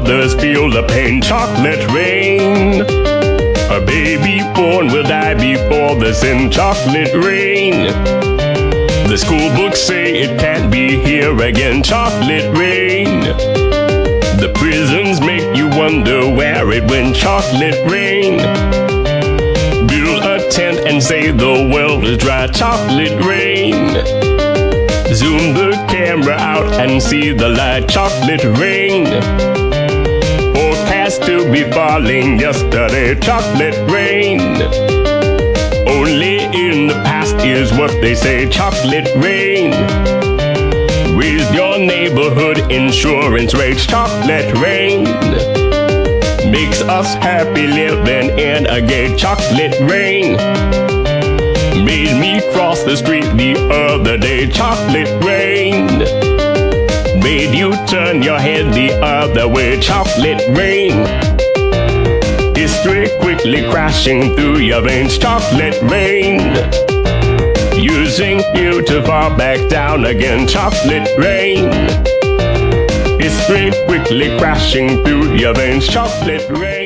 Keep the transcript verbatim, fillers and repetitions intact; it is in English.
others feel the pain. Chocolate rain. A baby born will die before the sin. Chocolate rain. The school books say it can't be here again. Chocolate rain. The prisons make you wonder where it went. Chocolate rain. Build a tent and say the world is dry. Chocolate rain. Zoom the camera out and see the light. Chocolate rain. Forecast to be falling yesterday. Chocolate rain. Only in the past is what they say. Chocolate rain. Raise your neighborhood insurance rates. Chocolate rain. Makes us happy living in a gay. Chocolate rain. Made me cross the street the other day. Chocolate rain. Made you turn your head the other way. Chocolate rain. History quickly crashing through your veins. Chocolate rain. Using you to fall back down again. Chocolate rain. History quickly crashing through your veins. Chocolate rain.